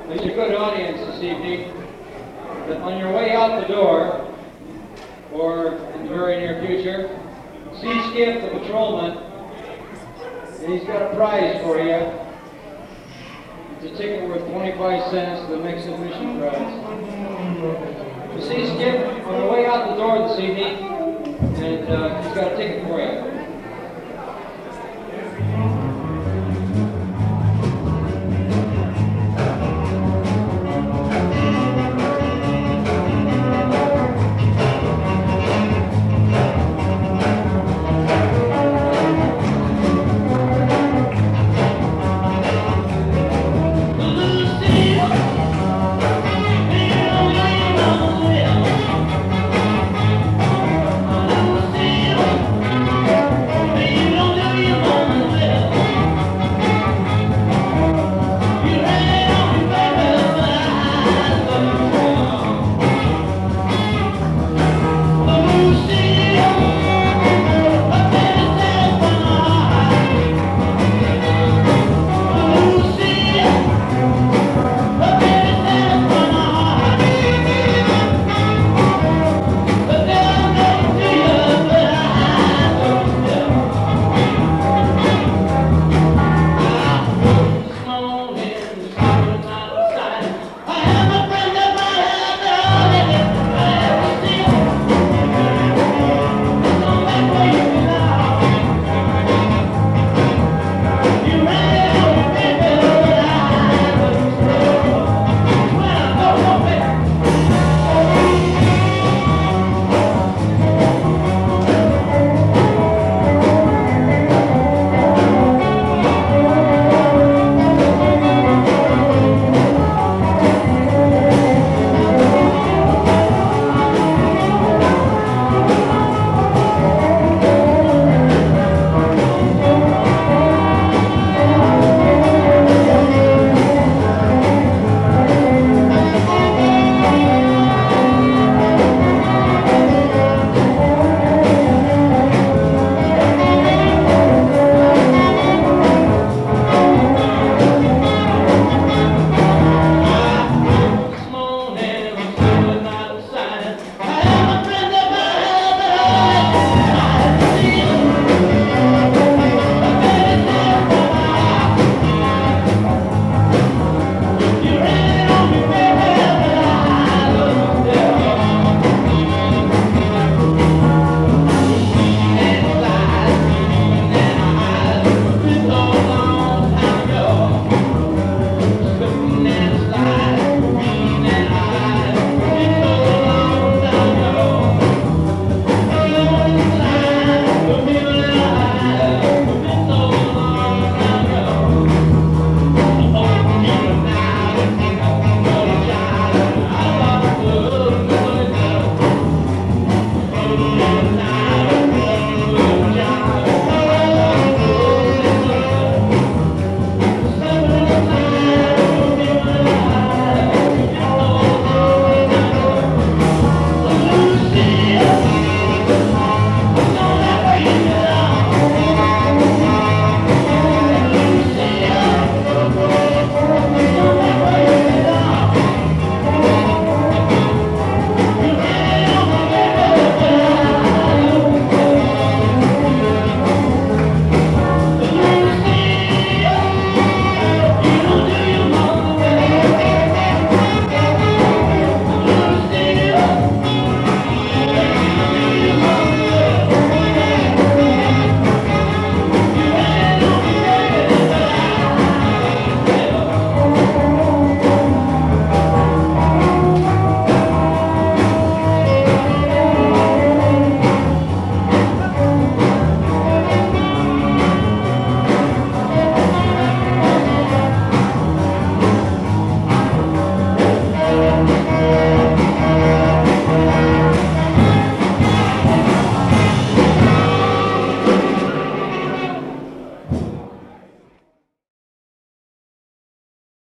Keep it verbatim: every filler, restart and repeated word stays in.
There's a good audience this evening. But on your way out the door, or in the very near future, see Skip the patrolman, and he's got a prize for you. It's a ticket worth twenty-five cents to the mixed admission prize. So see Skip on the way out the door this evening, and uh, he's got a ticket for you.